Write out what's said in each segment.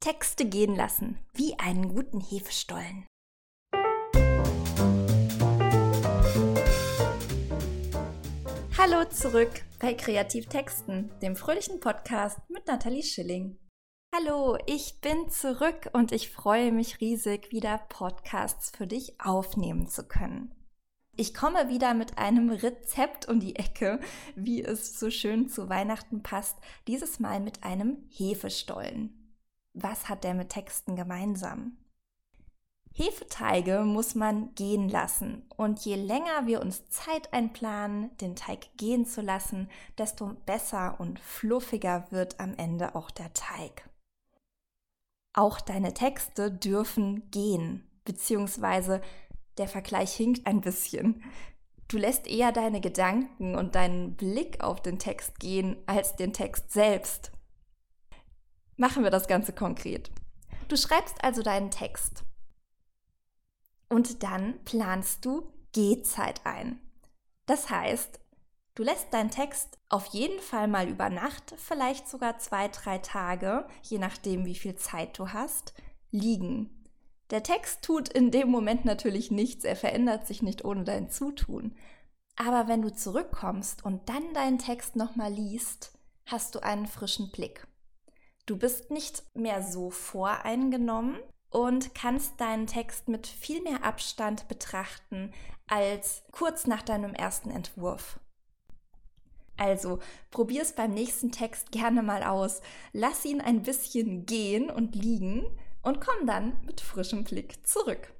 Texte gehen lassen, wie einen guten Hefestollen. Hallo zurück bei Kreativtexten, dem fröhlichen Podcast mit Nathalie Schilling. Hallo, ich bin zurück und ich freue mich riesig, wieder Podcasts für dich aufnehmen zu können. Ich komme wieder mit einem Rezept um die Ecke, wie es so schön zu Weihnachten passt, dieses Mal mit einem Hefestollen. Was hat der mit Texten gemeinsam? Hefeteige muss man gehen lassen und je länger wir uns Zeit einplanen, den Teig gehen zu lassen, desto besser und fluffiger wird am Ende auch der Teig. Auch deine Texte dürfen gehen, beziehungsweise der Vergleich hinkt ein bisschen. Du lässt eher deine Gedanken und deinen Blick auf den Text gehen als den Text selbst. Machen wir das Ganze konkret. Du schreibst also deinen Text und dann planst du Gehzeit ein. Das heißt, du lässt deinen Text auf jeden Fall mal über Nacht, vielleicht sogar 2-3 Tage, je nachdem wie viel Zeit du hast, liegen. Der Text tut in dem Moment natürlich nichts, er verändert sich nicht ohne dein Zutun. Aber wenn du zurückkommst und dann deinen Text nochmal liest, hast du einen frischen Blick. Du bist nicht mehr so voreingenommen und kannst deinen Text mit viel mehr Abstand betrachten als kurz nach deinem ersten Entwurf. Also, probier es beim nächsten Text gerne mal aus. Lass ihn ein bisschen gehen und liegen und komm dann mit frischem Blick zurück.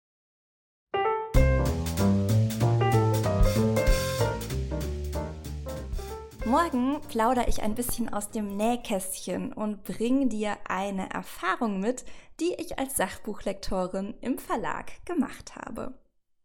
Morgen plaudere ich ein bisschen aus dem Nähkästchen und bringe dir eine Erfahrung mit, die ich als Sachbuchlektorin im Verlag gemacht habe.